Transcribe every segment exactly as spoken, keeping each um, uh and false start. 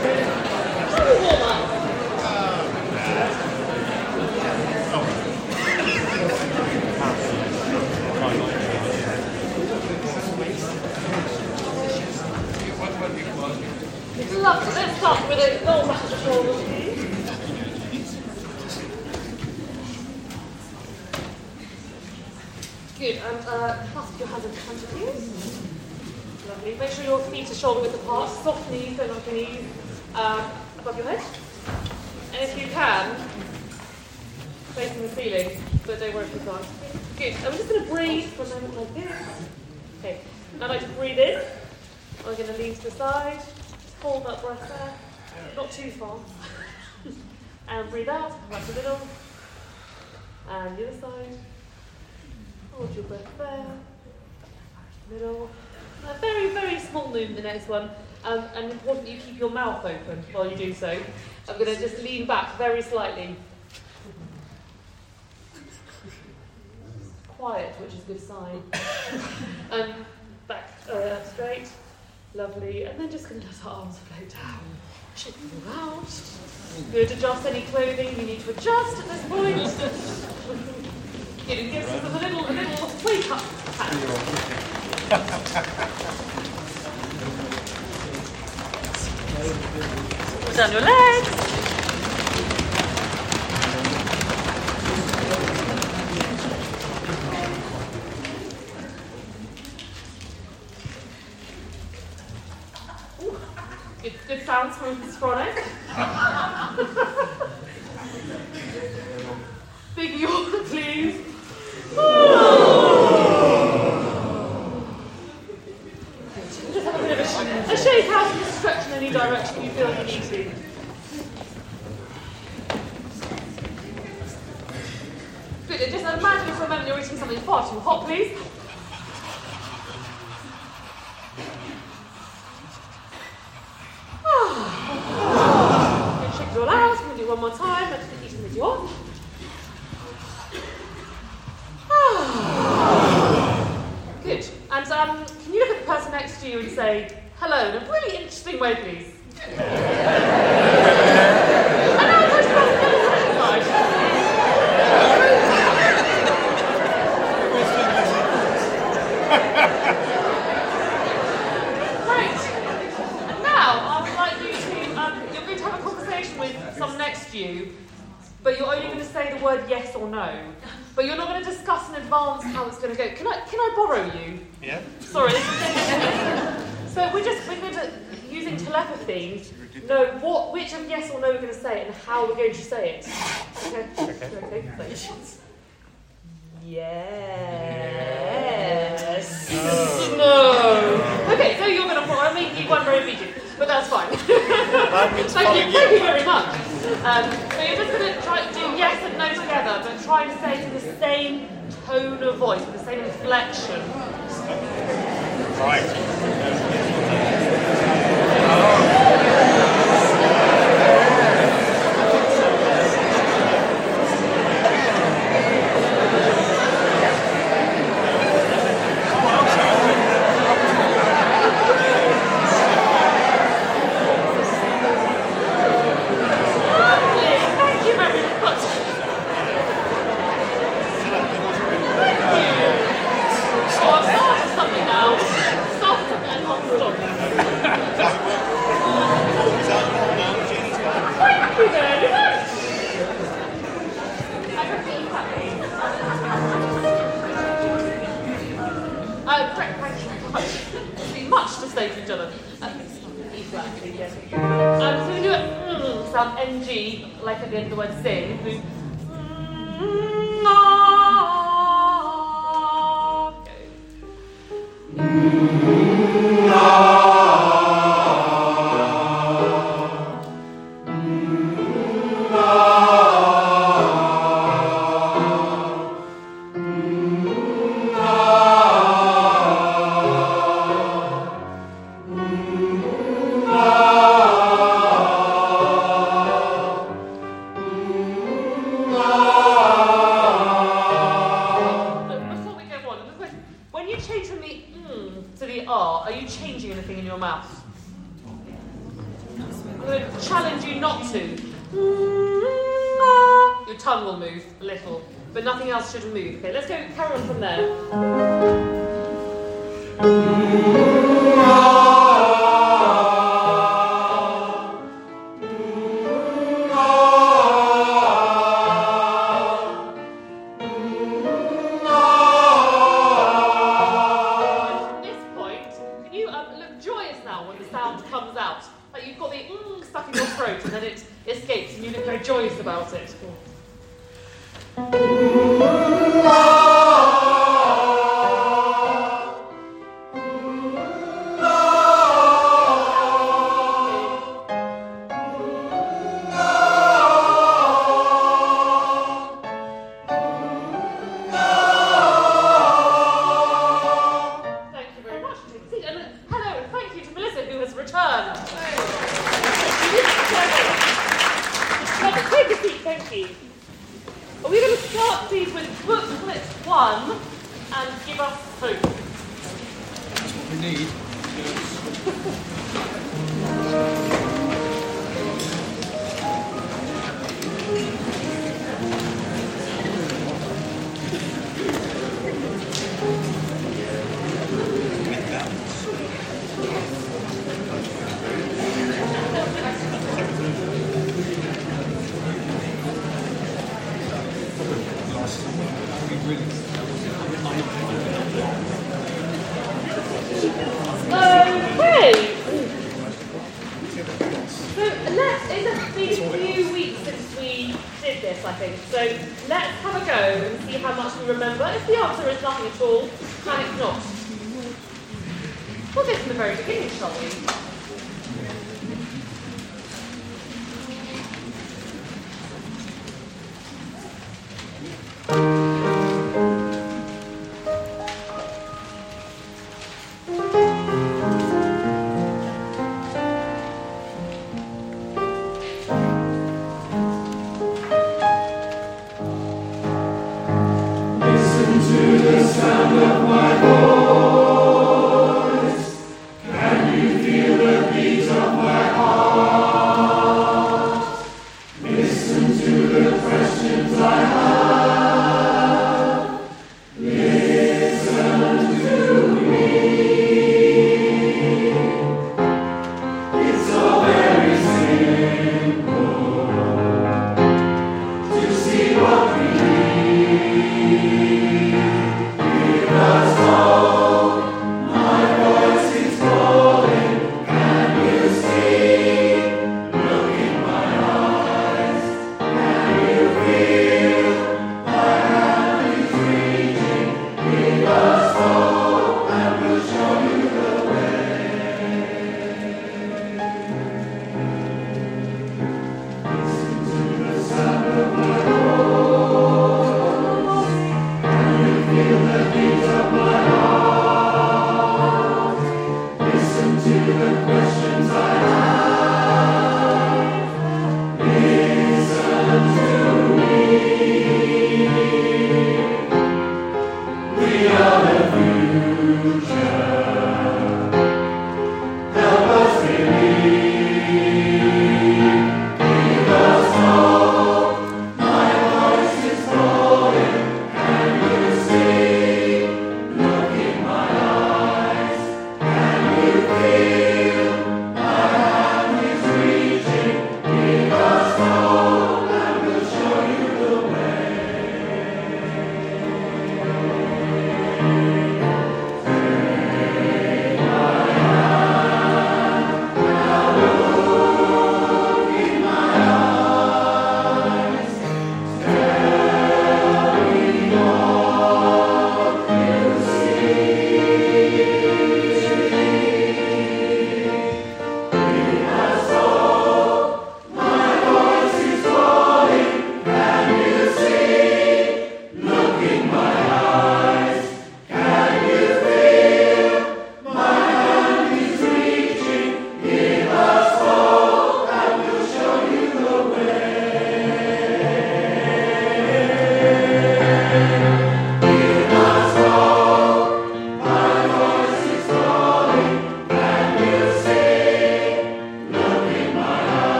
Lovely. Let's start with a little back to shoulders, please. Good. And uh, clasp your hands in front of you. Lovely. Make sure your feet are shoulder width apart. Soft knees, don't knock your knees uh, above your head. And if you can, facing the ceiling, but don't worry if you can't. Good. And we're just going to breathe for a moment like this. Okay. Now I'd like to breathe in. We're going to lean to the side. Hold that breath there, not too fast. And breathe out, right to the middle. And the other side. Hold your breath there. Middle. A very, very small movement, the next one. Um, and important you keep your mouth open while you do so. I'm going to just lean back very slightly. Quiet, which is a good sign. And back uh, straight. Lovely, and then just going to let our arms float down. Shake them all out. Good, adjust any clothing you need to adjust at this point. Good, and give us a little, a little wake up tap. Put down your legs. Good, good sounds from the soprano. Big yawn, please. Just have a bit of a, a shake out and stretch in any direction you feel you need to. Good, and just imagine for a moment you're eating something far too hot, please. Shake it all out. I'm going to do one more time. Let's keep eating with you on. Good. And um, can you look at the person next to you and say hello in a really interesting way, please? And now touch the person on the other side. Some next to you, but you're only going to say the word yes or no. But you're not going to discuss in advance how it's going to go. Can I can I borrow you? Yeah. Sorry. So we're just we're going to using telepathy know what which of yes or no we're going to say and how we're going to say it. Okay. Okay. Okay. Yes. No. No. Okay. So you're going to borrow. I mean, you won't very immediately. But that's fine. That means Thank you, you. thank you very much. Um, so you're just going to try to do yes and no together, but try and say it in the same tone of voice, with the same inflection. Right. N G, like at the end of the word sing. Ah challenge you not to. Your tongue will move a little, but nothing else should move. Okay, let's go carry on from there. Joyous about it. Thank you very much. Take a seat. And hello, and thank you to Melissa, who has returned. Take a seat, thank you. We're going to start, please, with booklet one and give us hope. That's what we need. Okay. So let's, it's been a few weeks since we did this, I think. So let's have a go and see how much we remember. If the answer is nothing at all, panic not. We'll go from the very beginning, shall we? Feel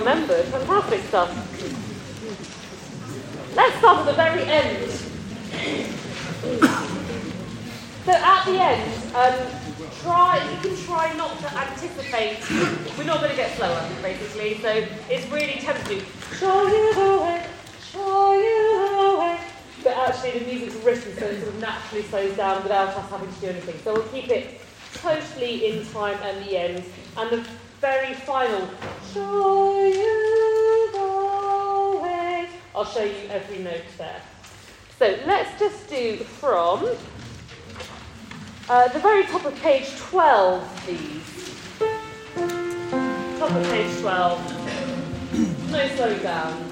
remembered. Fantastic stuff. Let's start at the very end. So at the end, um, try you can try not to anticipate. We're not going to get slower, basically. So it's really tempting to show you the way, show you the way. But actually, the music's written so it sort of naturally slows down without us having to do anything. So we'll keep it totally in time at the end, and the very final show you the way. I'll show you every note there. So let's just do from uh, the very top of page twelve, please. Top of page twelve. No slowing down.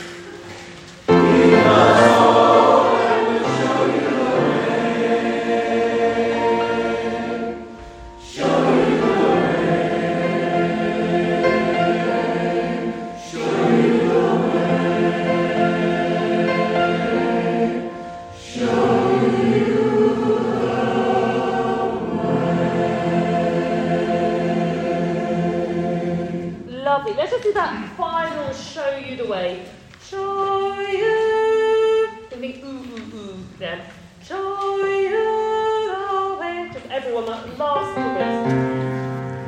Lovely. Let's just do that final show you the way. Show you. And think ooh, ooh, ooh. Then. Show you the way. Just everyone, that last little bit.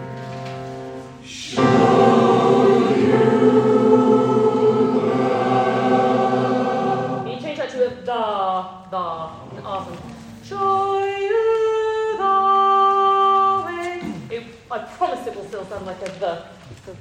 Show you the. You change that to a da, da. Awesome. Show you the way. It, I promise it will still sound like a the. So,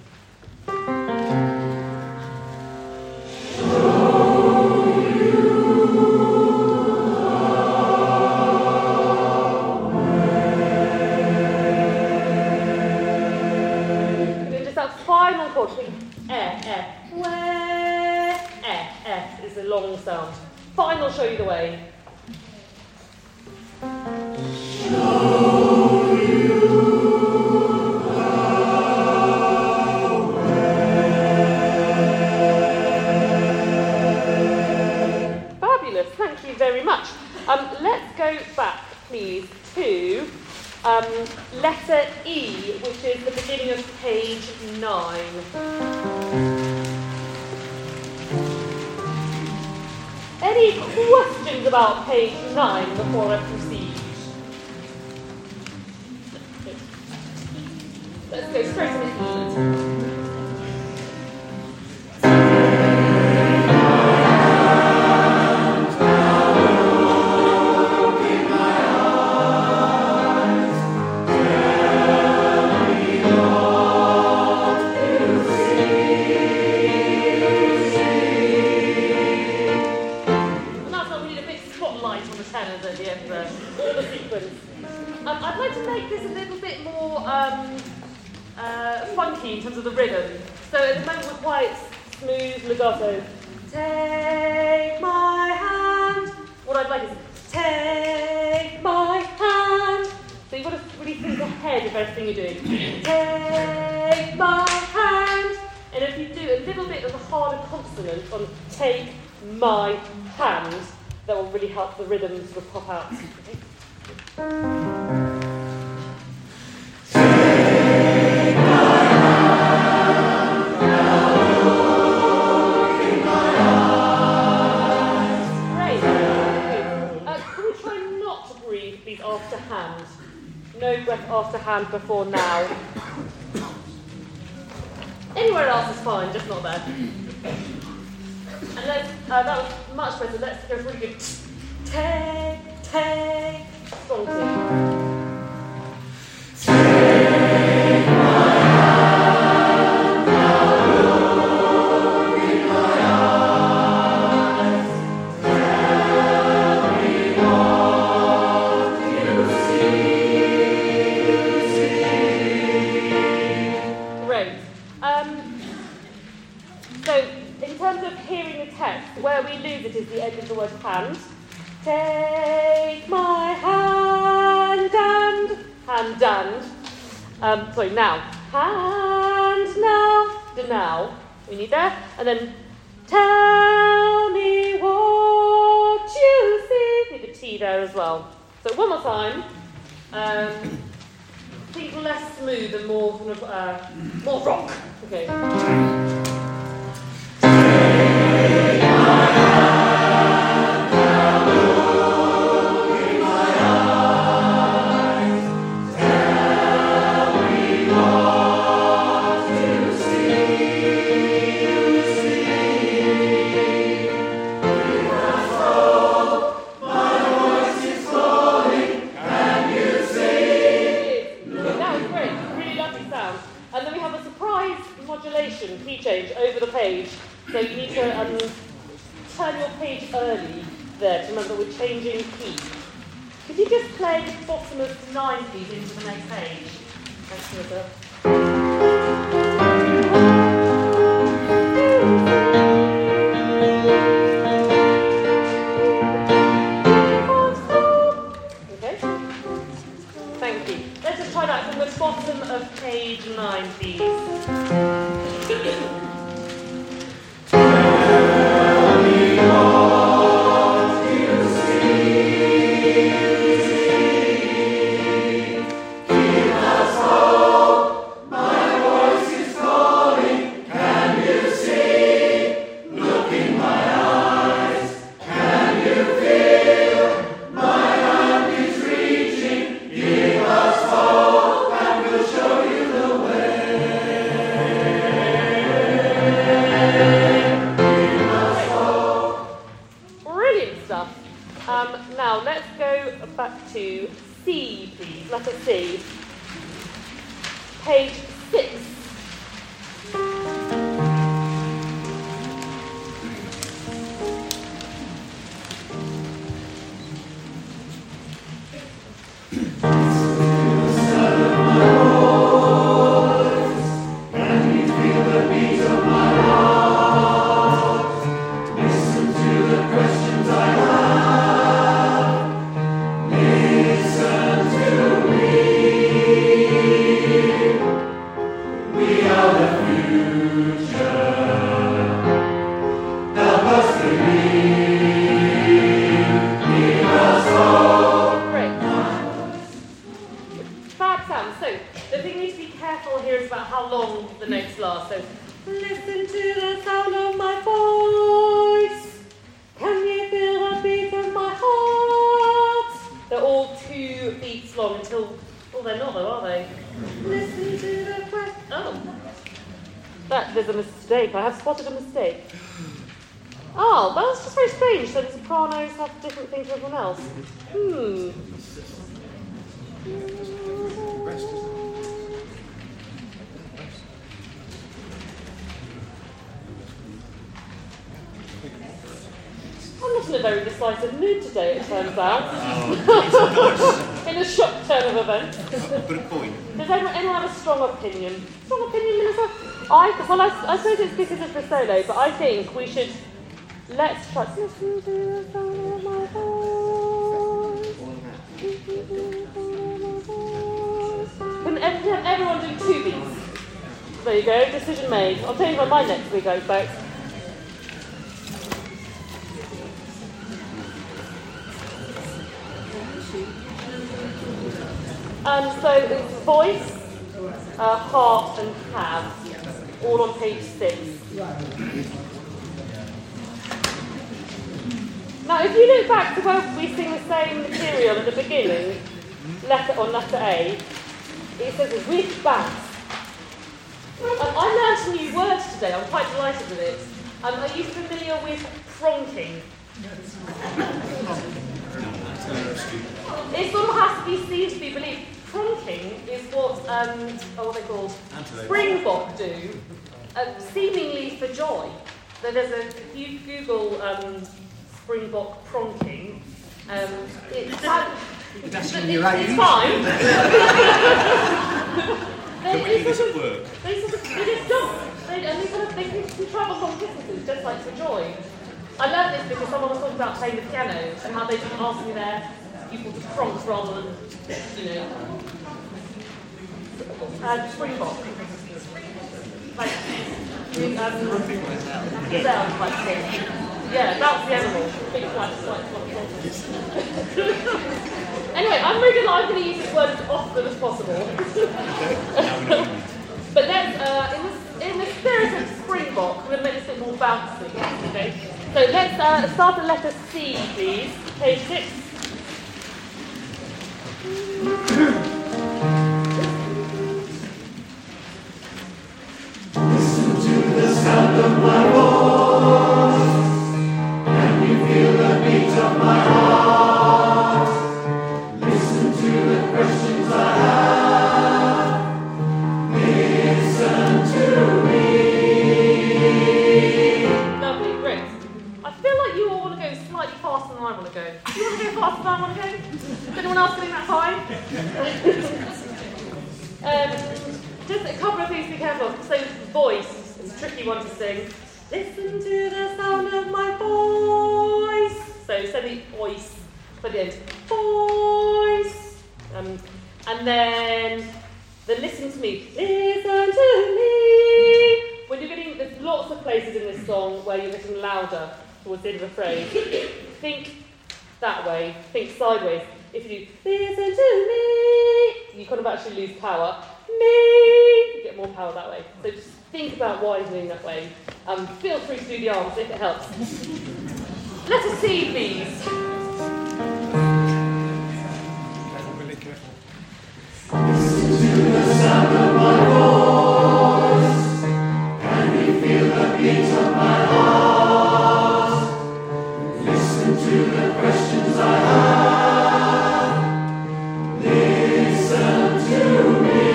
final chord, think eh, eh, where, eh, eh is a long sound. Final show you the way. Show you the way. Fabulous, thank you very much. Um, let's go back, please, to Um, letter E, which is the beginning of page nine. Any questions about page nine before I proceed? Let's go straight to the E. In terms of the rhythm. So at the moment we're quite smooth legato. Take my hand. What I'd like is take my hand. So you've got to really think ahead of everything you're doing. Take my hand. And if you do a little bit of a harder consonant on take my hand, that will really help the rhythm sort of pop out. Okay? After hand. No breath after hand before now. Anywhere else is fine, just not there. And let's, uh, that was much better. Let's go really good. Take, take, strong take. Where we lose it is the end of the word hand. Take my hand and hand and. Um, sorry, now. Hand now. The now. We need that. And then tell me what you see. Need the T there as well. So one more time. Um, think less smooth and more kind of uh, more rock. Okay. great, really lovely sound. And then we have a surprise modulation, key change, over the page. So you need to um, turn your page early there to remember we're changing key. Could you just play the bottom of nine, please, into the next page? Thanks, Melissa. Okay. Thank you. Let's just try that from the bottom of page nine, please. To C, please, letter C. Page six. I have spotted a mistake. Oh, well, that's just very strange. So the sopranos have different things from everyone else. Hmm. I'm not in a very decisive mood today, it turns out. Oh, in a shock turn of events. Put a coin. Does anyone, anyone have a strong opinion? Strong opinion, Melissa? I, well, I, I suppose it's because of the solo, but I think we should, let's try, listen to the sound of my voice. Can everyone, everyone do two beats? There you go, decision made. I'll change my mind next week, I expect. And so it's voice, uh, heart and have. All on page six. Now, if you look back to where we sing the same material at the beginning, letter on letter A, it says with bass. Um, I learned a new word today. I'm quite delighted with it. Um, are you familiar with pronking? It sort of has to be seen to be believed. Pronking is what, um, oh, what are they called? Springbok do, um, seemingly for joy. So there's a, if you Google um, Springbok pronking, um, it's, uh, it's, it's fine. they, they, sort of, work. they sort of, they just jump. They, and they sort of, they can, can travel long distances just like for joy. I learned this because someone was talking about playing the piano and how they just asked me their people to pronk rather than, you know, uh, Springbok. Like, um, sounds like this. Yeah, that's the animal. Big flat slight Anyway, I'm really I'm going to use this word as often as possible. But let's, uh, in, the, in the spirit of Springbok, we're going to make this a bit more bouncy. Okay? So let's uh, start at letter C, please. Page six. Listen to the sound of my voice. Can you feel the beat of my heart? Listen to the questions I have. things to be careful of. So voice is a tricky one to sing. Listen to the sound of my voice. So semi voice for the end. Voice. Um, and then the listen to me. Listen to me. When you're getting, there's lots of places in this song where you're getting louder towards the end of the phrase. Think that way. Think sideways. If you do listen to me, you kind of actually lose power. Me, you get more power that way. So just think about why you're doing that way. Um, feel free to do the arms if it helps. Let us see, please. Really careful. Listen to the sound of my voice. Can you feel the beat of my heart? Listen to the questions I have. Listen to me.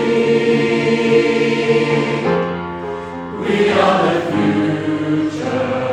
We are the future.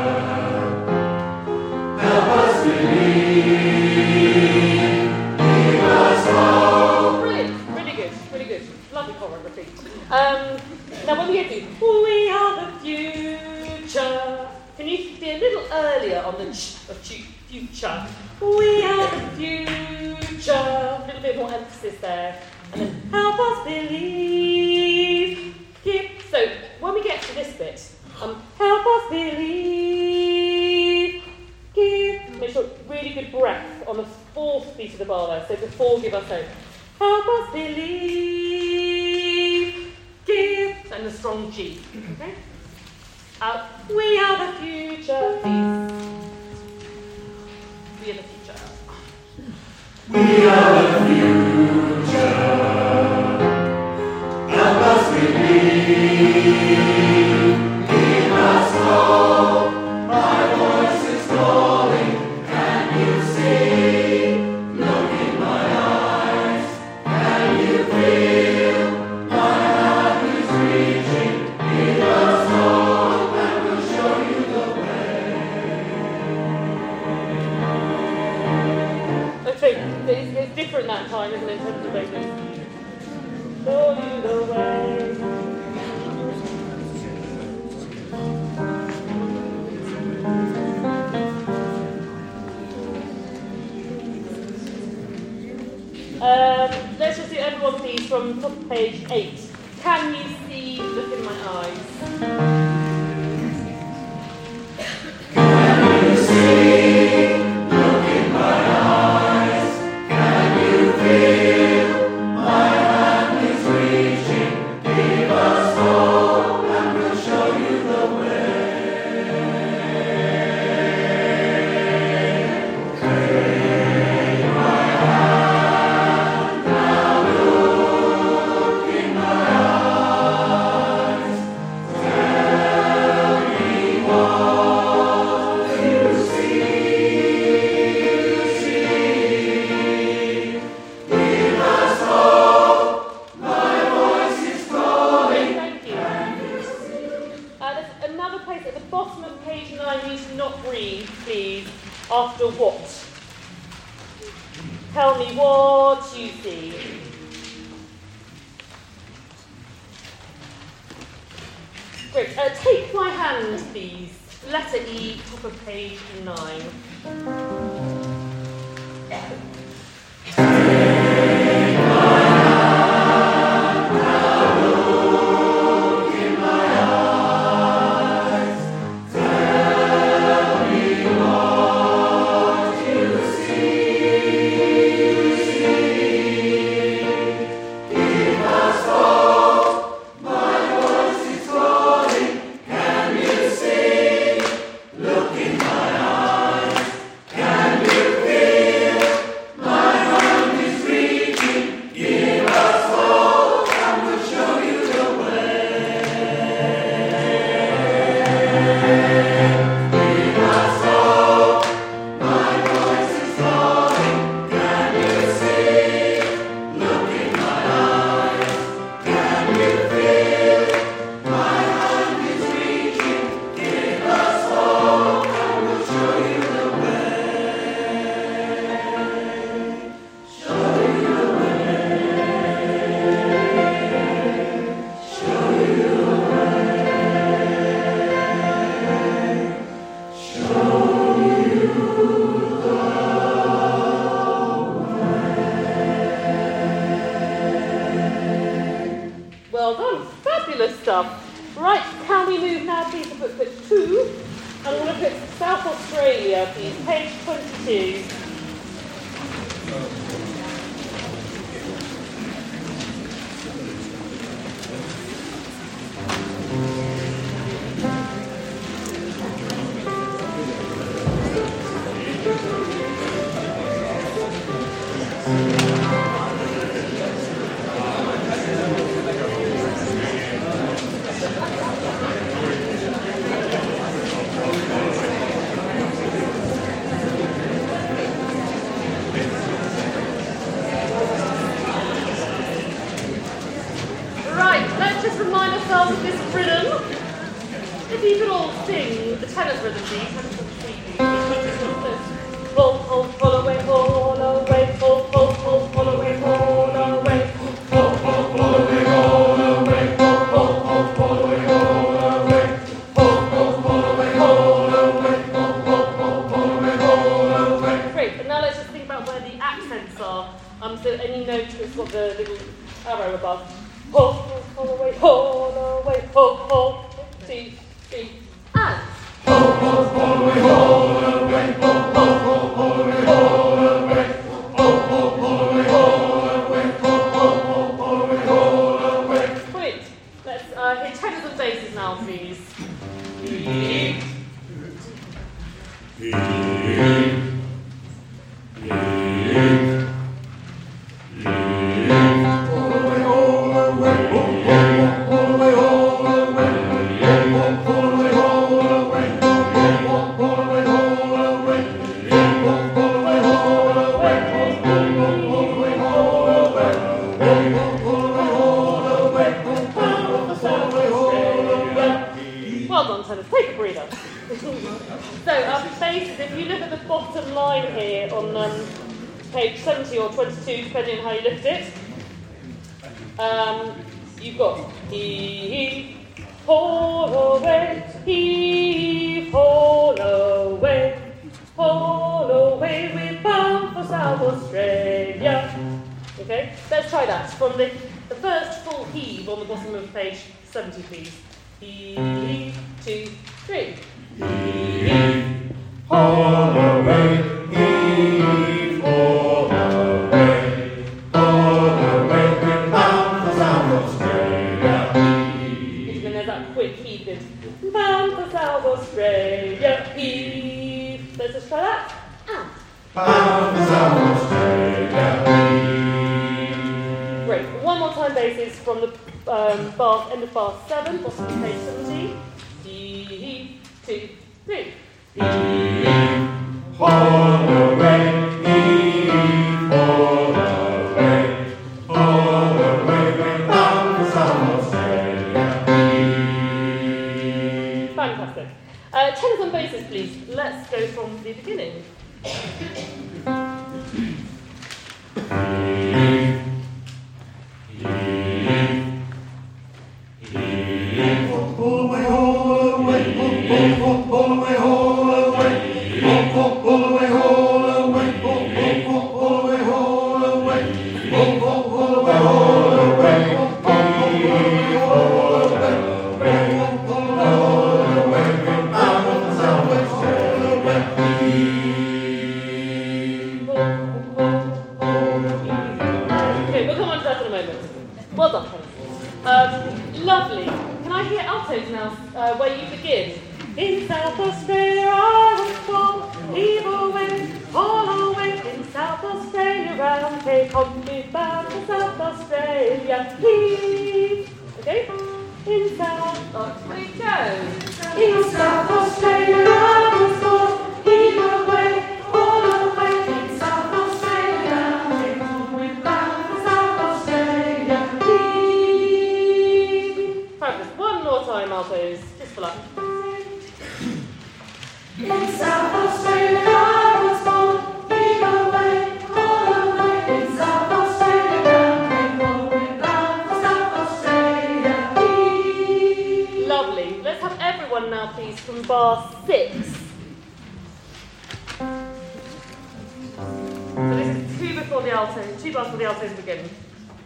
Help us believe. Give us hope. Brilliant, really good, really good. Lovely choreography. Um, now when we get to we are the future, can you be a little earlier on the ch of ch future? We are the future. A little bit more emphasis there. And then help us believe. Give. So when we get to this bit, um, help us believe. Give. Make sure really good breath on the fourth beat of the bar there. So before give us hope. Help us believe. Give. And the strong G. Okay. Uh, we are the future. Please. We are the future. We are the future. Help us believe. Give us hope. My voice is calling. Can you see? Look in my eyes. Can you feel? My hand is reaching. Give us hope and we'll show you the way. Okay, it's, it's different that time, isn't it, in terms of basis? Show you the way. Um, let's just do everyone please from top of page eight. Can you see, look in my eyes? Can you see? Look in my eyes. Can you feel? My hand is reaching. Give us hope and we'll show you the way. Take my hand, now look in my eyes. Tell me what you see. See. Give us hope. My voice is calling. Thank you. Uh, there's another place at the bottom of page nine, you should not breathe, please, after what? Tell me what you see. Great. Uh, take my hand, please. Letter E, top of page nine. Can you see? Look in my eyes. Can Well done. Fabulous stuff. Right, can we move now, please, to booklet two? And we'll look at South Australia, please, page twenty-two.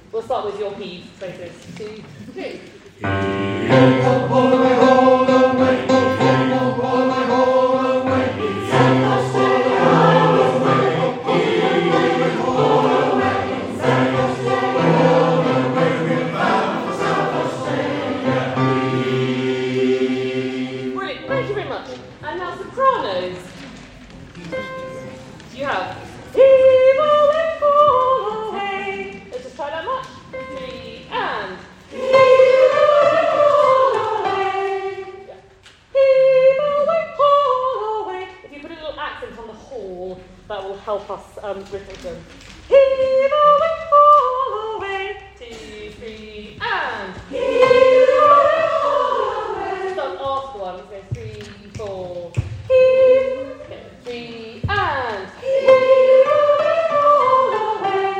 We'll start with your heave spaces. Two, three. Brilliant, thank you very much. And now sopranos. You have heave away, fall away. Let's just try that much. Three and heave away, fall away. Yeah. Heave away, fall away. If you put a little accent on the hall, that will help us um, rhythmically. Heave away, fall away. Two, three, and heave away, fall away. Start after one. So three, four. Heave. Okay. Three and heave away, fall away.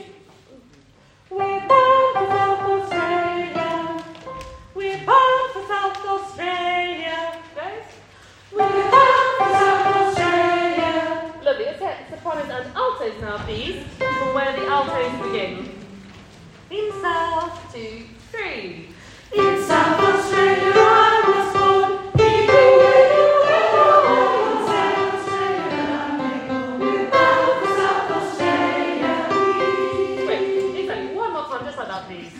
We're bound for South Australia. We're bound for South Australia. Guys? We're bound for South Australia. Lovely. Let's get sopranos and altos now, please, from where the altos begin. In South, two, three. In South Australia, I was born. Heave away, in South Australia, we're bound for South Australia. Wait, exactly. One more time, just like that, please.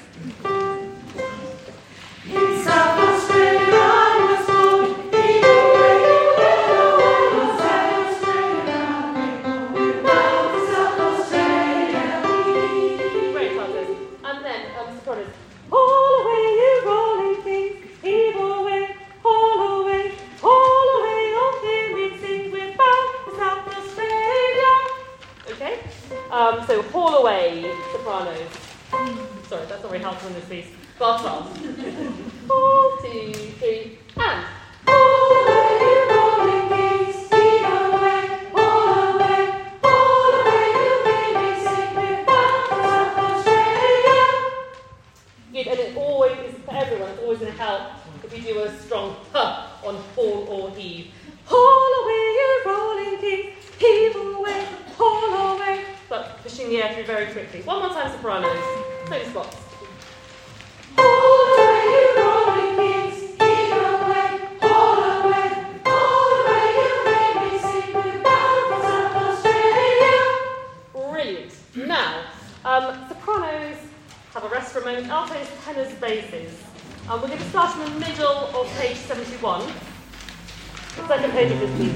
In South Australia, I was born. Heave away, in South Australia, we're bound for South Australia. Great, altos. And then, um, sopranos. All away, you rolling things, heave away, all away, all away, all hear me sing, we're bound for South Australia. Okay? Um, so, haul away, sopranos. Sorry, that's not very helpful in this piece. Fast, fast. Four, two, three, and. All away, you rolling things, heave away, all away, all away, you hear me sing, we're bound for South Australia. Good, and it always is for everyone, it's always going to help if you do a strong huh on haul or heave. Haul away, you rolling things, heave away, haul away. But pushing the air through very quickly. One more time, sopranos. Same spots. Haul away, you rolling things, heave away, haul away, haul away, you hear me sing, we're bound for South Australia. Brilliant. Now, um, sopranos have a rest for a moment. Altos, tenors, basses. Um, we're going to start in the middle of page seventy-one. The second page of this piece.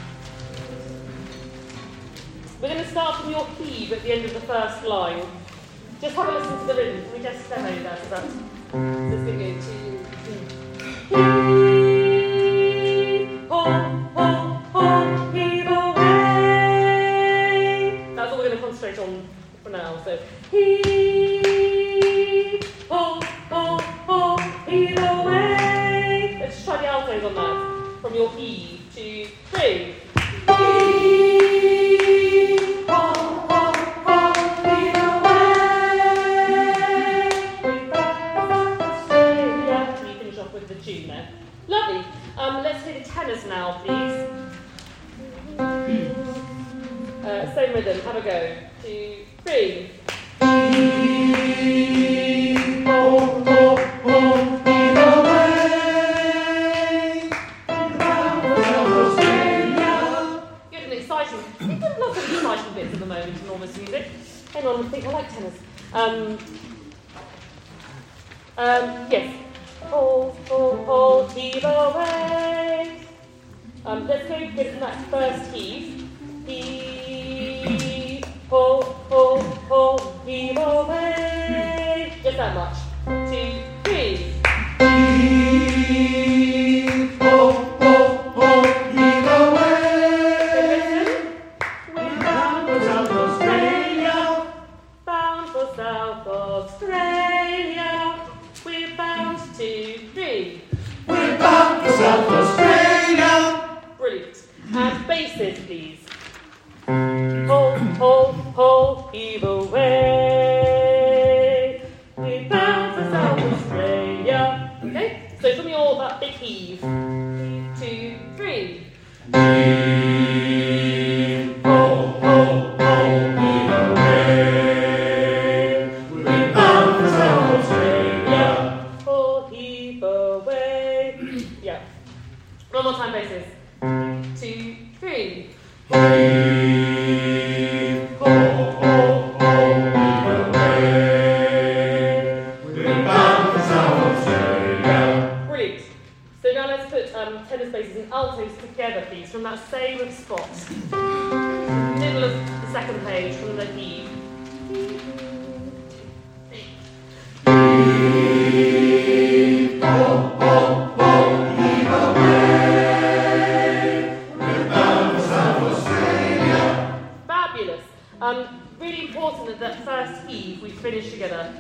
We're going to start from your heave at the end of the first line. Just have a listen to the rhythm. Can we just demo that? So that's, so it's going to go two, three. Heave, ho, ho, ho, heave away. That's all we're going to concentrate on for now. So heave, ho, ho, ho, heave away. Let's just try the altos on that. From your heave, two, three. Heave, ho, ho, ho, heave away. We're back to South Australia. Can you finish off with the tune there? Lovely. Um, let's hear the tenors now, please. Uh, same rhythm. Have a go. Two, three. Heave, ho, ho, ho, heave away. Good and exciting. We've done lots of exciting bits at the moment in all this music. Hang on, I think I like tenors. Um, um, yes. Hold, hold, hold, heave away. Um, let's go with that first heave. Heave, hold, hold, hold, heave away. Just that much. Two, three. Heave, hold, hold, hold, heave away. We're bound for South Australia. Bound for South Australia. We're bound, two, three. We're bound for South Australia. Brilliant. And basses, please. Hold, hold, hold, heave away. We're bound for South Australia. Okay? So from your that big heave. Two, three. Heave, ho, ho, ho, heave away. We're bound One more time, basses. Two, three. Brilliant. So now let's put um, tenor basses and altos together, please, from that same spot. Middle of the second page, from the heave. Fabulous. Um, really important that that first heave we finish together.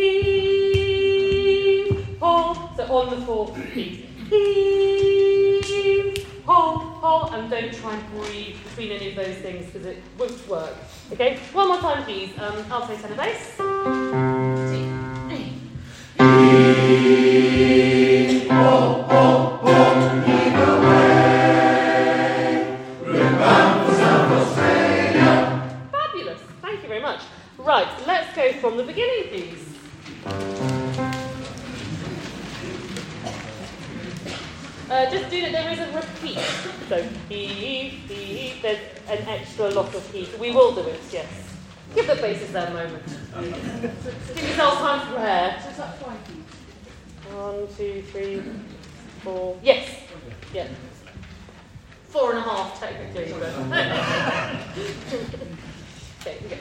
Heave, hold. So on the fourth beat. Heave, hold, hold. And don't try and breathe between any of those things because it won't work. Okay? One more time, please. Um, alto, tenor, bass. Two, three. Heave, hold, hold, hold. Heave away. We're bound for South Australia. Fabulous. Thank you very much. Right, let's go from the beginning, please. Uh, just do that, there is a repeat. So, heave, heave, there's an extra lot of heave. We will do it, yes. Give the basses their moment. Give yourself time to prepare. One, two, three, four. Yes. Yeah. Four and a half, technically. But okay, okay.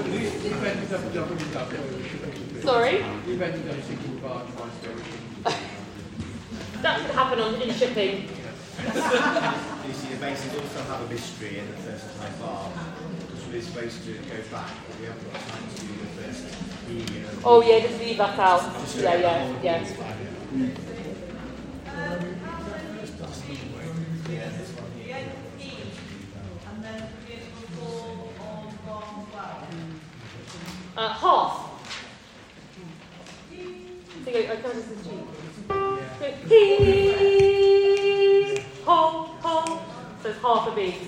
You've ended up jumping up. Sorry? You've ended up single bar twice over. That could happen on, in shipping. You see, the bases also have a mystery in the first time bar, because we're supposed to go back, but we haven't got time to do the first E. Oh yeah, just leave that out. Yeah, yeah, yeah. Uh, half. So go, I can't just G. So, hee, ho, ho. So it's half a beat.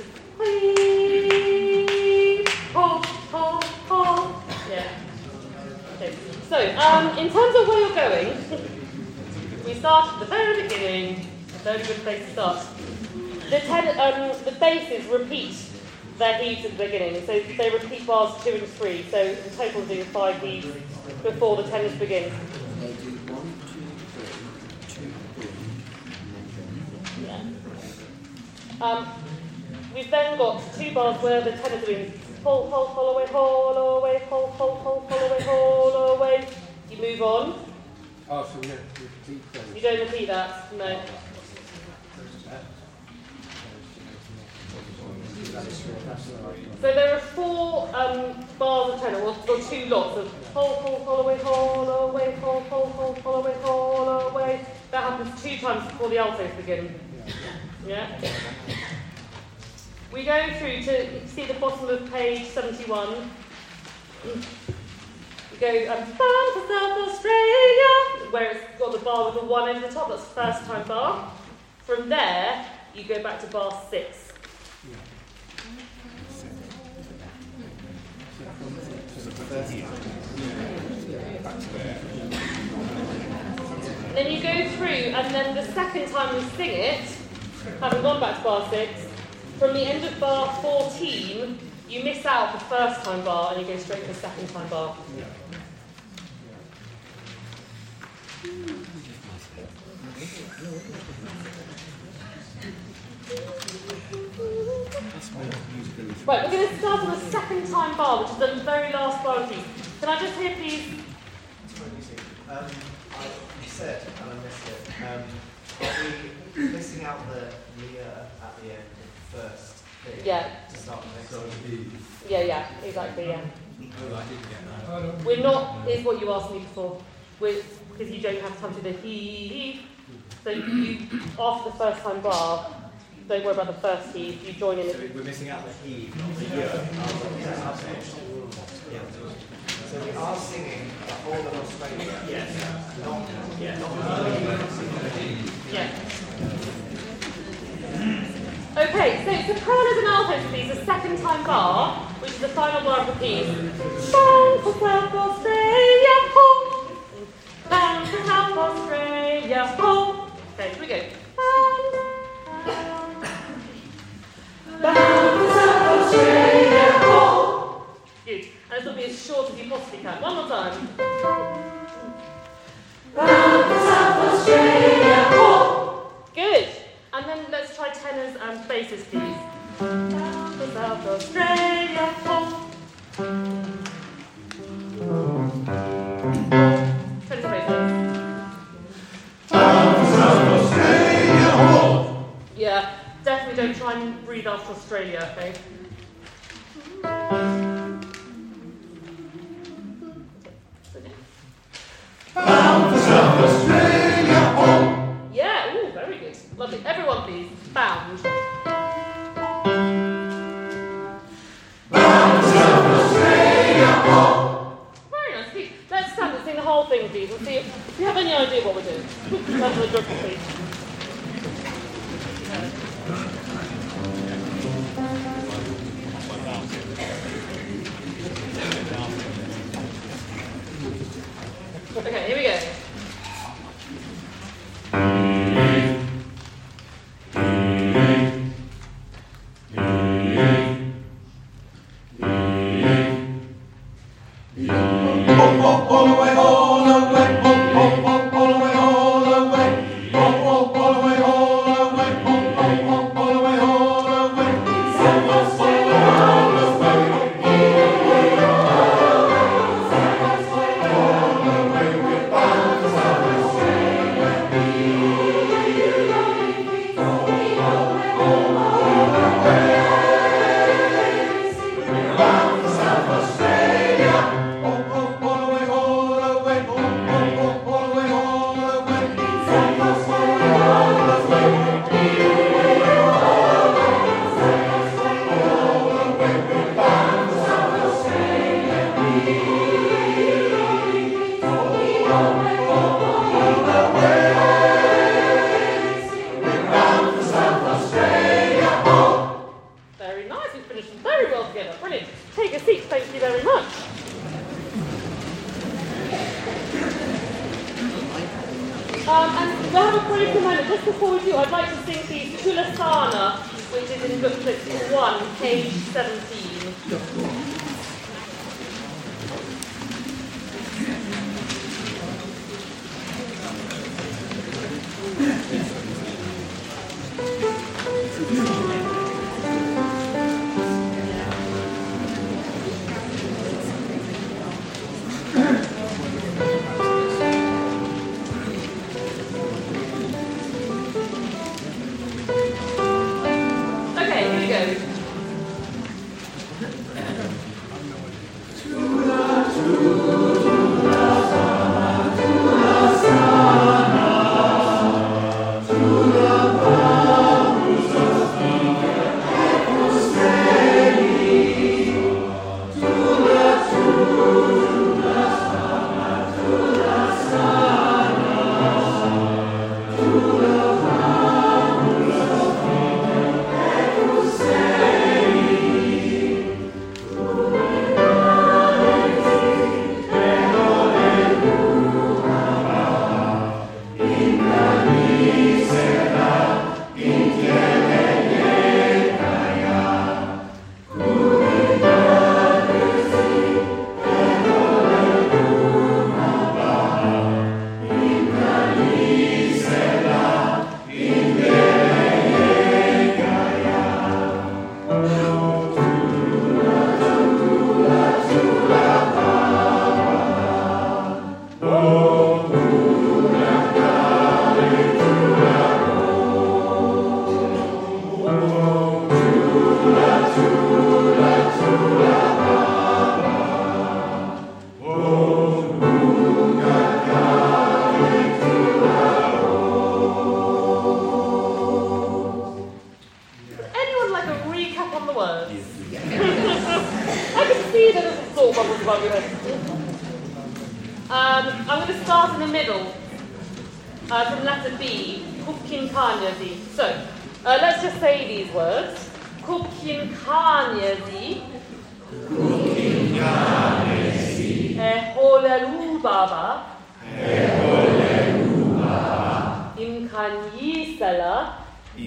Hee, ho, ho, ho. Yeah. Okay. So, um, in terms of where you're going, we start at the very beginning. A very good place to start. The ten, um, the basses repeat their heaves at the beginning, so they repeat bars two and three. So in total, we're doing five heaves before the tenors begin. Yeah. Um, we've then got two bars where the tenors are doing hold, hold, hold away, hold away, hold, hold, hold, hold away, hold away. You move on. Oh, so we have to repeat those. You don't repeat that, no. So there are four um, bars of tenor, or, or two lots of hold, hold, hold away, hold away, hold, hold, hold, hold away, hold away. That happens two times before the altos begin. Yeah. We go through to see the bottom of page seventy-one. We go um, bound for South Australia, where it's got the bar with the one over the top. That's the first time bar. From there, you go back to bar six. Then you go through, and then the second time we sing it, having gone back to bar six, from the end of bar fourteen, you miss out the first time bar and you go straight to the second time bar. Right, we're going to start on the second time bar, which is the very last bar of these. Can I just hear, please? Um, I said, and I missed it, um, are we missing out the Leah at the end of the first thing? Yeah. To start the next one? Yeah, yeah, exactly, yeah. Oh, I didn't get that. We're not, is what you asked me before, because you don't have time to do the he. So you, after the first time bar, don't worry about the first heave, you join in So it. we're missing out the heave, not the yeah. Yeah. So we are singing the whole of Australia. Yes. Not, yeah, not Yeah. Okay, so sopranos and altos with these, the second time bar, which is the final bar of the piece. Bound for South Australia, home. Bound for South Australia, home. Okay, here we go. Bound, bound for South Australia, home. Good. And this will be as short as you possibly can. One more time. Bound for South Australia, home. Good. And then let's try tenors and basses, please. Bound for South Australia, home. Tenors and basses. Bound for South Australia, home. Yeah, definitely don't try and breathe after Australia, okay? Bound for South Australia, home. Yeah, ooh, very good. Lovely. Everyone, please. Bound. Bound for South Australia, home. Very nice. Please, let's stand and sing the whole thing, please, and see if, if you have any idea what we're doing. That's the drum, please. Okay, here we go. All the way, all the way, all the way, all the way, all the way. very well together. Brilliant. Take a seat. Thank you very much. Um, and we have a brief reminder. Just before we do, I'd like to sing the Tulasana, which is in booklet one, page seventeen. Okay, here we go. Anyone like a recap on the words? I can see that there's a thought bubbles above your head. Um, I'm going to start in the middle, uh, from letter B, Kupkinkanyasi. So, uh, let's just say these words. Kupkinkanyasi. Kupkinkanyasi. Eholelu Baba. Eholelu Baba. Imkanyisala.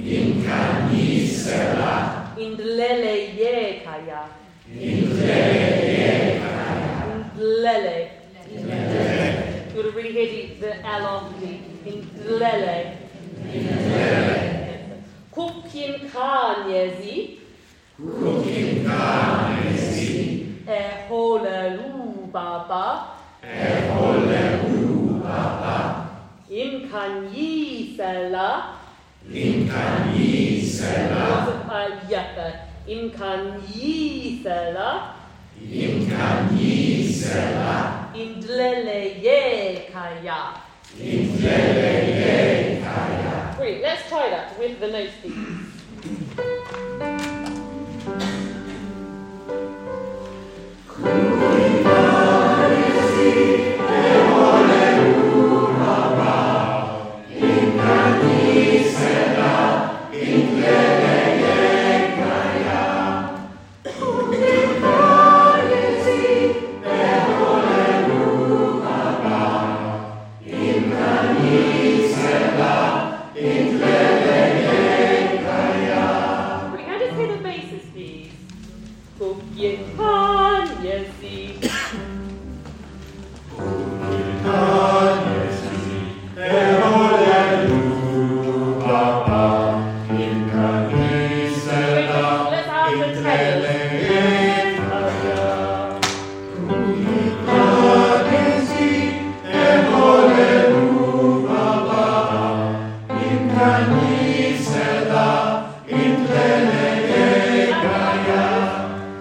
Imkanyisala. Indlele ye kaya. Indlele ye kaya. Indlele. Indlele. You would have really heard the, the L on the Indlele. Indlele. Kupkinkanyasi. Kupkinkanyasi. Eholelu Baba. Eholelu Baba. Imkanyisala. Imkanyisala. Imkanyisala. Imkanyisala. Indlele ye kaya. Indlele ye kaya. Great, let's try that with the notes, please.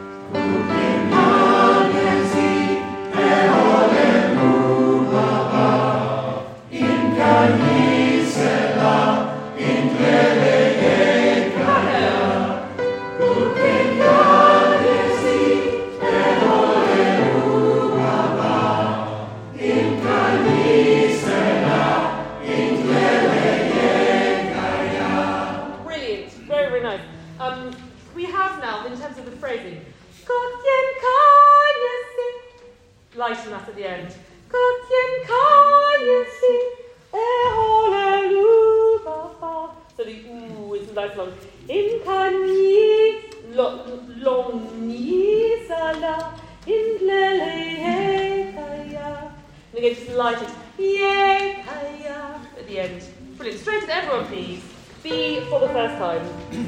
Baba. Gotchen kann es sing. Lighten up at the end. Gotchen kann es sing. Eh, hallelujah. So the ooh is nice long. In kann nie long nie sala in lele kaya. And again, just light it. Yeah, kaya. At the end. Brilliant. Straight to everyone, please. B for the first time.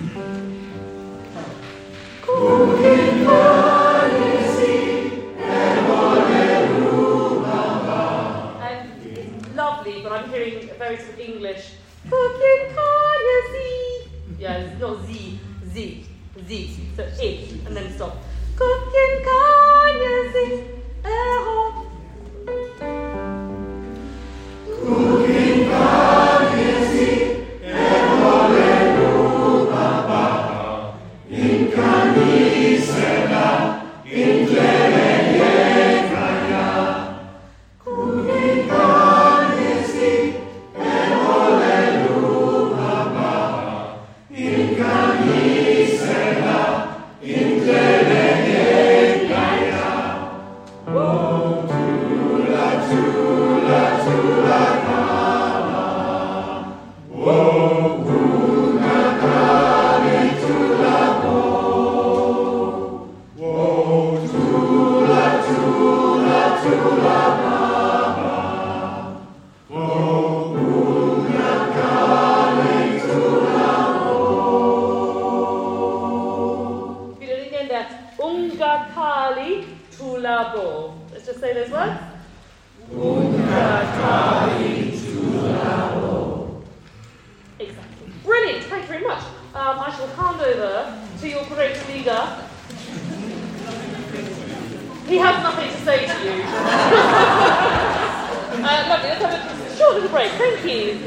And it's lovely, but I'm hearing a very sort of English. Yeah, it's not Z, Z, Z. So it, and then stop. Let's just say those words. Exactly. Brilliant. Thank you very much. Um, I shall hand over to your great leader. He has nothing to say to you. uh, lovely. Let's have a short little break. Thank you.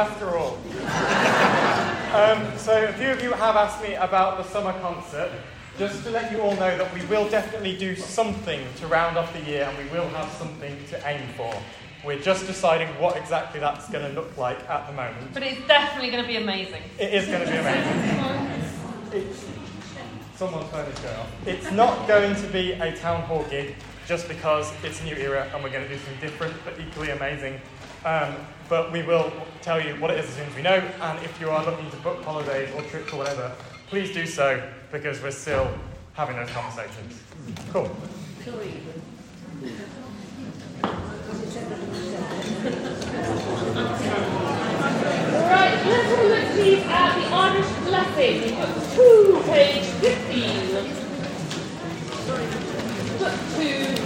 after all. um, so a few of you have asked me about the summer concert. Just to let you all know that we will definitely do something to round off the year, and we will have something to aim for. We're just deciding what exactly that's going to look like at the moment. But it's definitely going to be amazing. It is going to be amazing. It's, someone's phone is going off. It's not going to be a town hall gig just because it's a new era and we're going to do something different but equally amazing. Um, but we will tell you what it is as soon as we know, and if you are looking to book holidays or trips or whatever, please do so, because we're still having those conversations. Cool. Right, let's have a look, please, at the Irish Blessing, book two, page fifteen. Book two.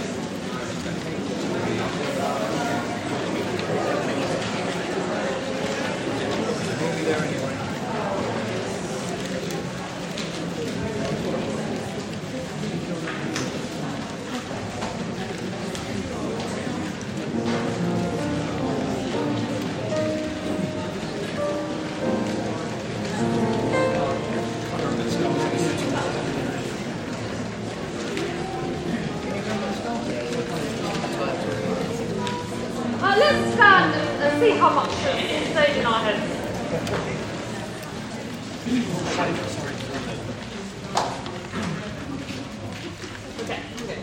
See how much is stayed in our heads. Okay, okay.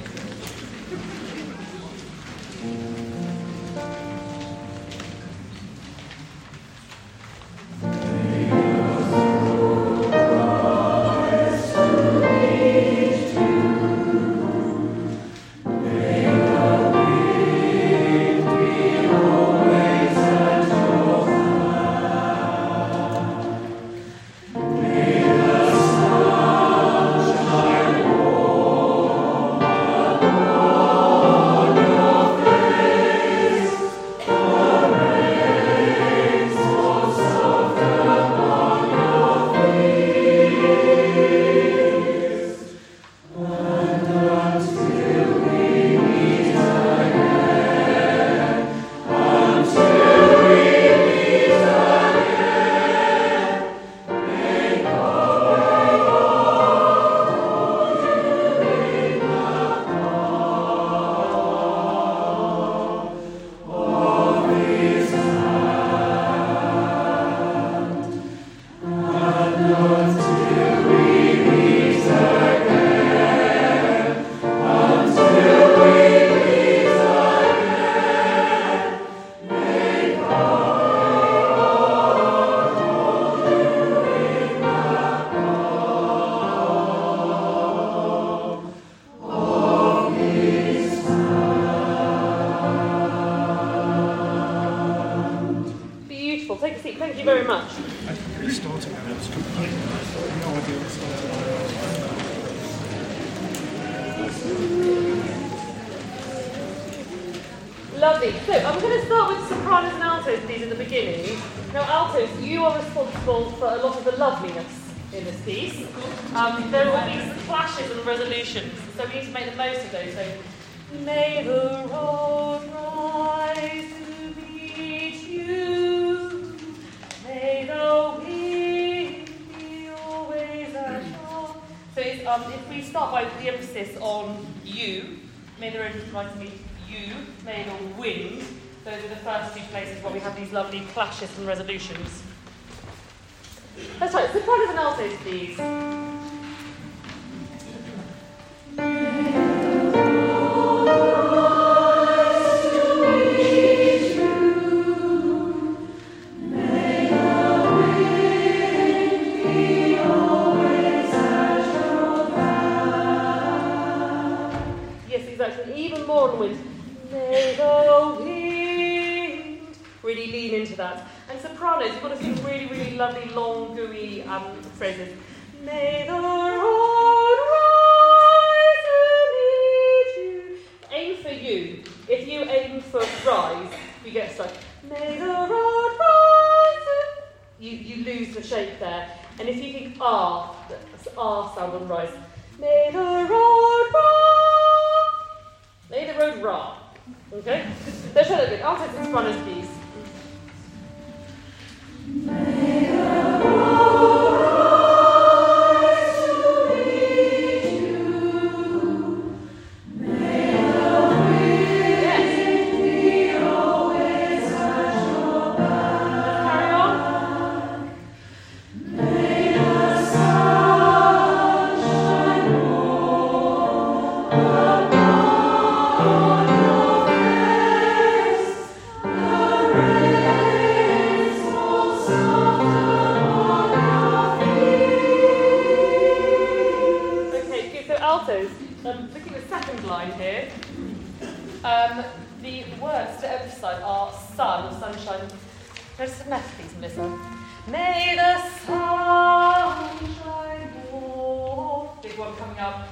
Take a seat. Thank you very much. Lovely. So I'm going to start with sopranos and altos, please, at the beginning. Now, altos, you are responsible for a lot of the loveliness in this piece. Um, there will be some flashes and resolutions, so we need to make the most of those. So, may the road rise to meet you. May the wind be always at your... So it's, um, if we start by the emphasis on you, may the road rise to meet you, may the wind, those are the first two places where we have these lovely flashes and resolutions. That's right, sopranos and altos, please. Even more on the wind. May the wind. Really lean into that. And sopranos, you've got to sing really, really lovely, long, gooey um, phrases. May the road rise to meet you. Aim for you. If you aim for rise, you get stuck. May the road rise to... You, you lose the shape there. And if you think R, that's R sound on rise. May the road rise. May the road raw. Okay? Let's try that again. Altos and sopranos, please. missing the second line here. Um, the words to emphasise are sun, or sunshine. There's some left, please, Melissa. May the sunshine warm. Big one coming up.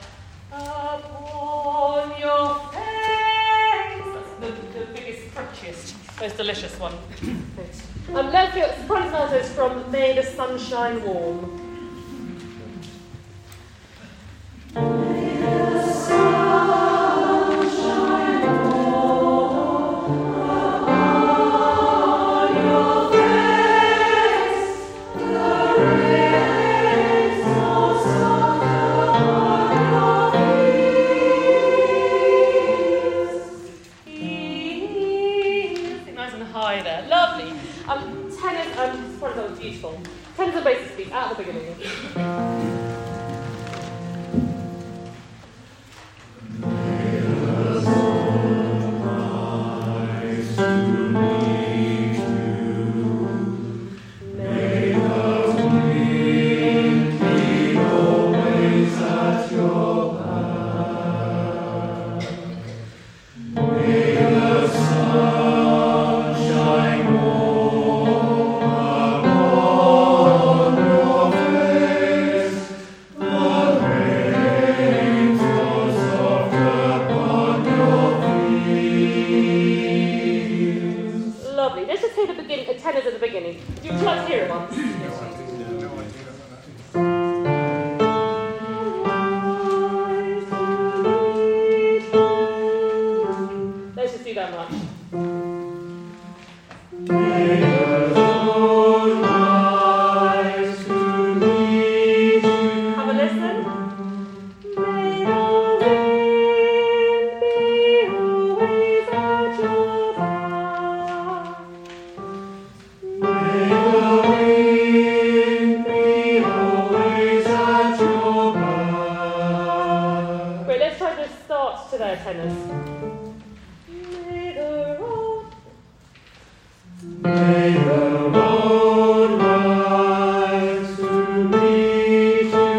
Upon your face. That's the, the biggest, crunchiest, most delicious one. um, let's go. Soprano alto is from May the Sunshine Warm. May the sunshine warm upon your face, the rays so soft upon your feet. Nice and high there, lovely. Um, tenors, um, soprano alto is beautiful. Tenors and basses, please, at the beginning. Lovely. Let's just hear the beginning, the tenors at the beginning. Do you like to hear it once? Let's just do that much. Have a listen. May the wind be always at your back. May the wind be always at your back. Great, let's try the start to their tenors. May the road May the road rise to meet you.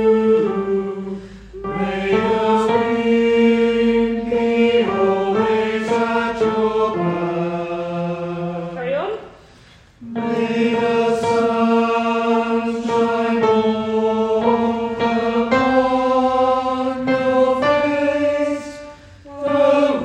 May the wind be always at your back. carry on. May the sunshine warm upon your face, the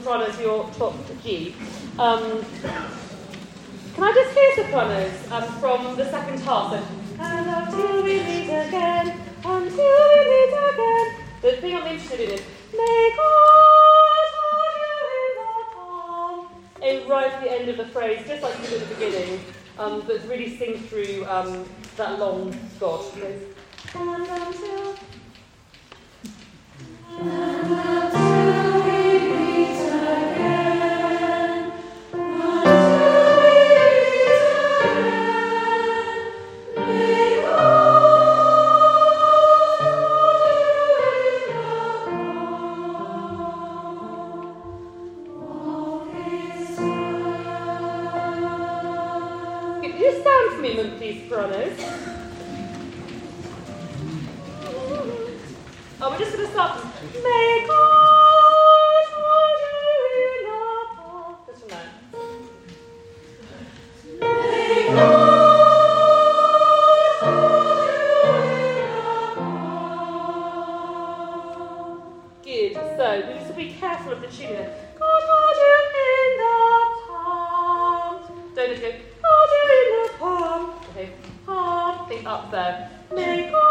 sopranos your top G. Um, can I just hear sopranos um, from the second half? So, and until we meet again, until we meet again. The thing I'm interested in is, may God hold you in the palm. And right at the end of the phrase, just like you did at the beginning, um, but really sing through um, that long God. So, and until... And until we meet again, until we meet again, may God hold you in the palm of His hand. Could you stand for me a moment, please, sopranos? Oh, we're just going to start from May God hold you in the palm. Just from that. May God hold you in the palm. Good. So we just have to be careful of the tuning. God hold you in the palm. Don't just go, hold you in the palm. Okay, palm. Think up there. May God.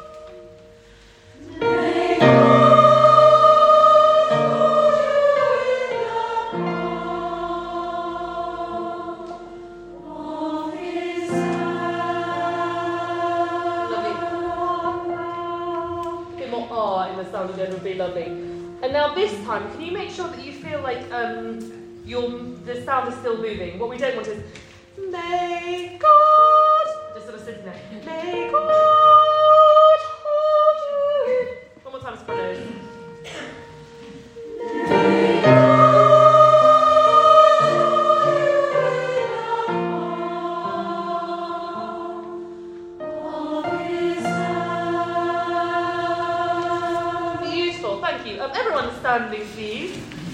Sound would be lovely. And now this time, can you make sure that you feel like um, your the sound is still moving? What we don't want is may God just sort of sitting there. May God hold you. One more time, sopranos. May God Um, everyone standing, please.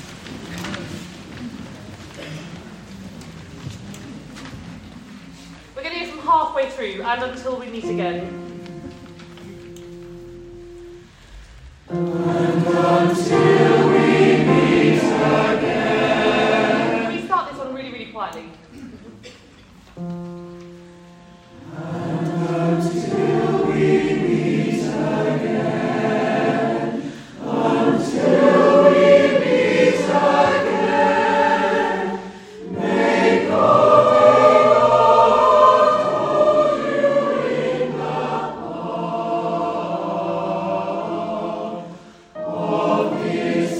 We're going to go from halfway through and until we meet again. And until we meet again. Can we start this one really, really quietly? And until we meet again. Until we meet again, may God hold you in the palm of His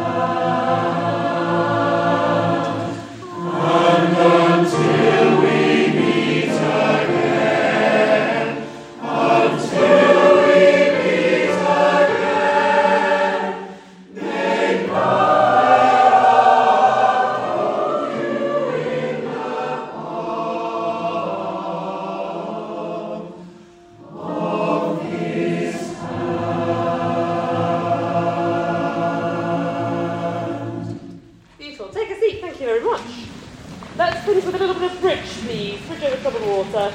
hand. And until we meet again, until we meet again. May God hold you in the palm of His hand. Beautiful. Take a seat. Thank you very much. Let's finish with a little bit of bridge, please. Bridge over troubled water.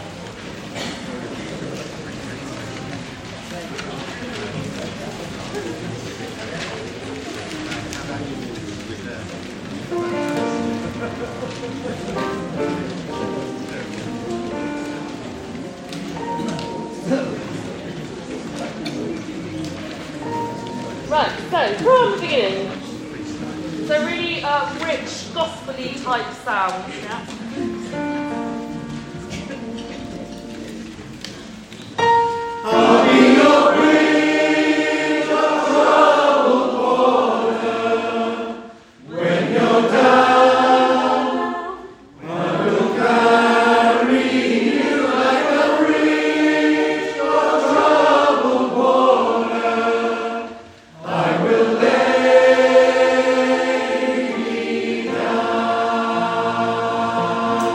Right, so from the beginning, so really uh, rich, gospel-y type sounds, yeah? I'll be your bridge of troubled water when you're down. I will carry you like a bridge of troubled water. I will lay me down.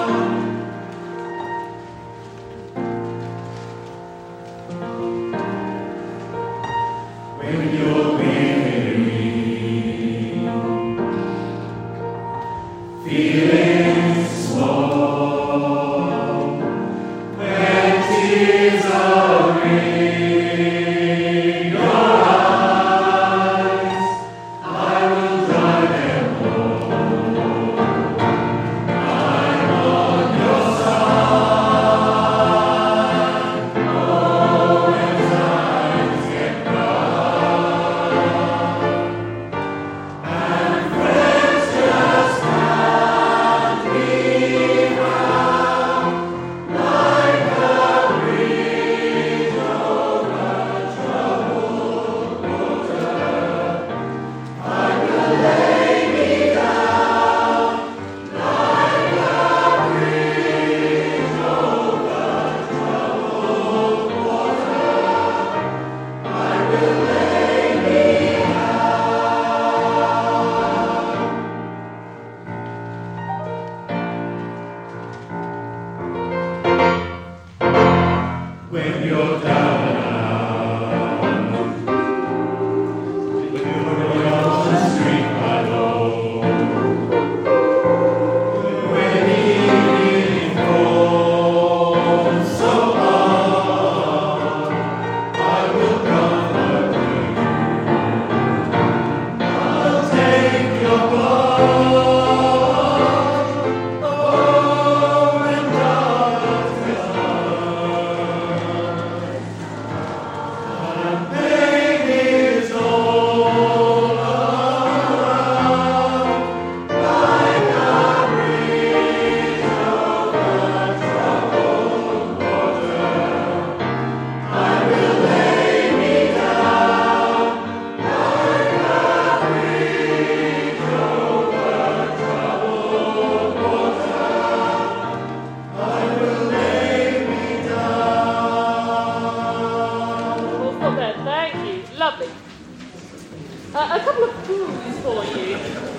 a couple of clues for you.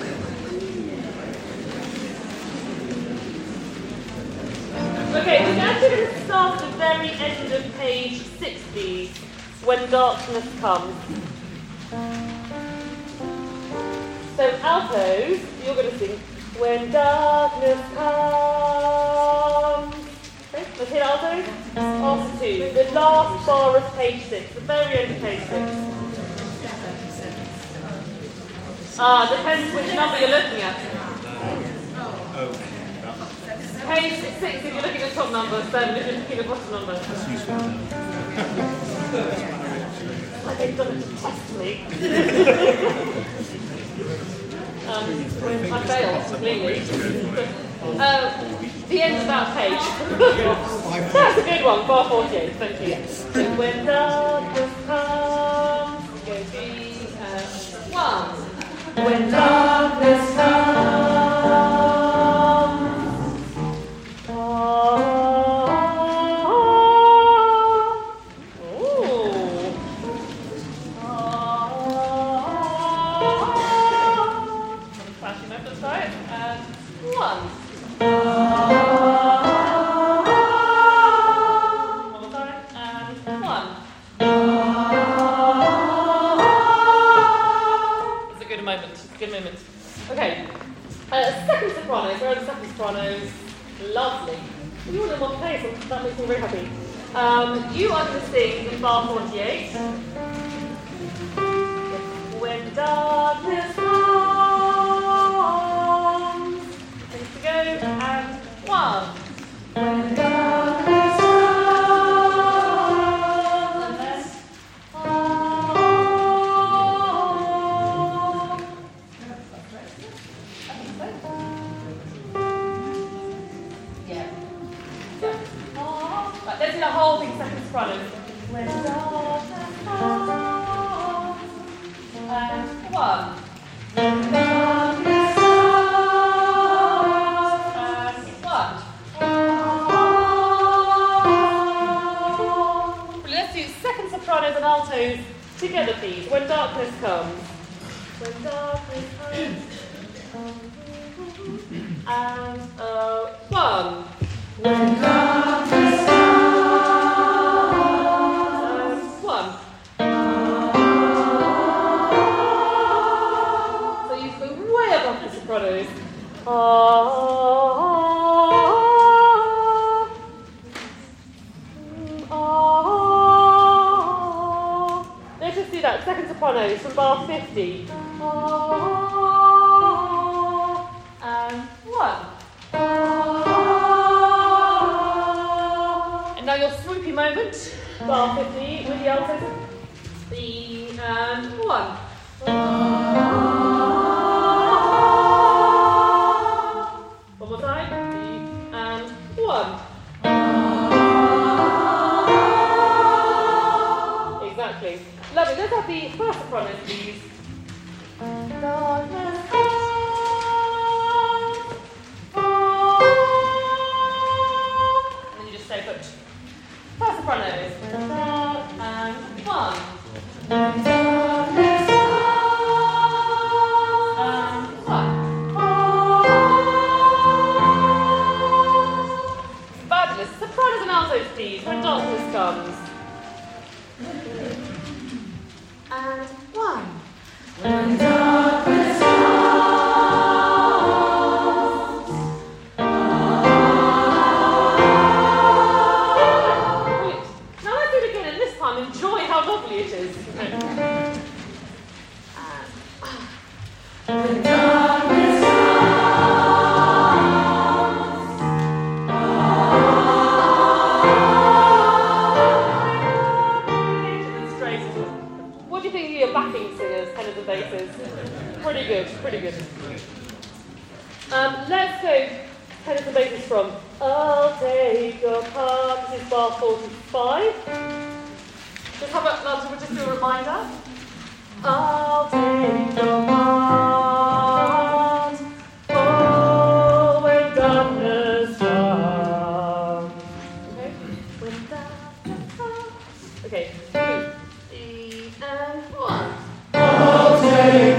Okay, we're actually going to start at the very end of page sixty, when darkness comes. So altos, you're going to sing, when darkness comes. Okay, let's hit altos. After two, the last bar of page six, the very end of page six. Ah, depends which number you're looking at. Page six if you're looking at the top number, seven if you're looking at the bottom number. Like they've done it to test me. um, I failed completely. uh, the end of that page. That's a good one, bar forty-eight, thank you. So when darkness comes, go B, uh, one. When darkness comes. Okay, uh, second sopranos, where are the second sopranos? Lovely. You all in one place, that makes me very happy. Um, you are going to sing in bar forty-eight. When darkness comes. Things to go, and one. When darkness comes, and then let's do the whole thing second soprano. When darkness comes, and one. When darkness comes, and one. Let's do second sopranos and altos together, please. When darkness comes. When darkness comes. And uh, one. When darkness comes, one. So you go way above the sopranos. Ah, ah. Let's just do that. Second sopranos from bar fifty. Ah, and one. And now your swoopy moment, bar fifty with the altos. The and one. One more time. The and one. Exactly. Lovely. Let's have the first soprano, please. Darkness comes. Stay put. First sopranos. And one. And one. Fabulous. Sopranos and altos, please. When darkness comes. And one. When darkness enjoy how lovely it is. And, when darkness comes. What do you think of your backing singers, tenors and basses? Pretty good, pretty good. Um, let's go tenors and basses from I'll Take Your Part. This is bar forty-five. Just have a, no, we'll just do a reminder. I'll take your part, oh, when darkness comes. Okay, when darkness comes. Okay, two, three, and one. I'll take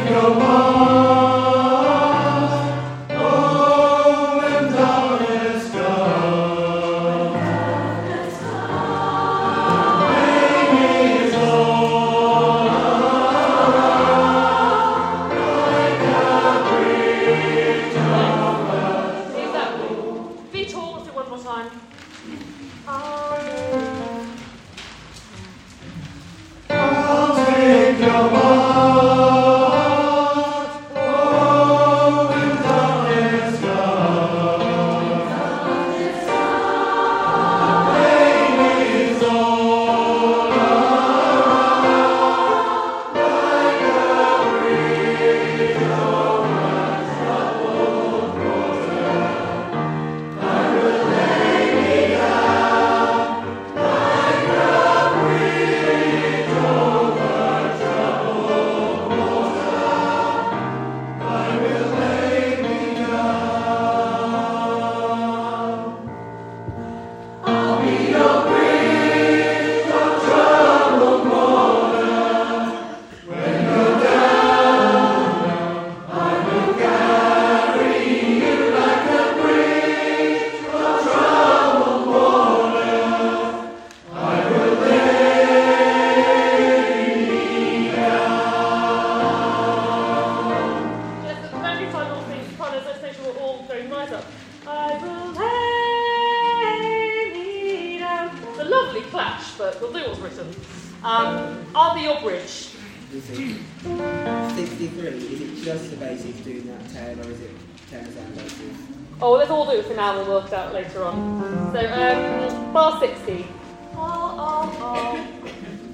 we'll do what's written. Um, I'll be your bridge. sixty-three, is it just the basis doing that tail, or is it ten and basis? Oh, let's all do it for now, we'll work it out later on. So, um, bar sixty. Oh, oh, oh.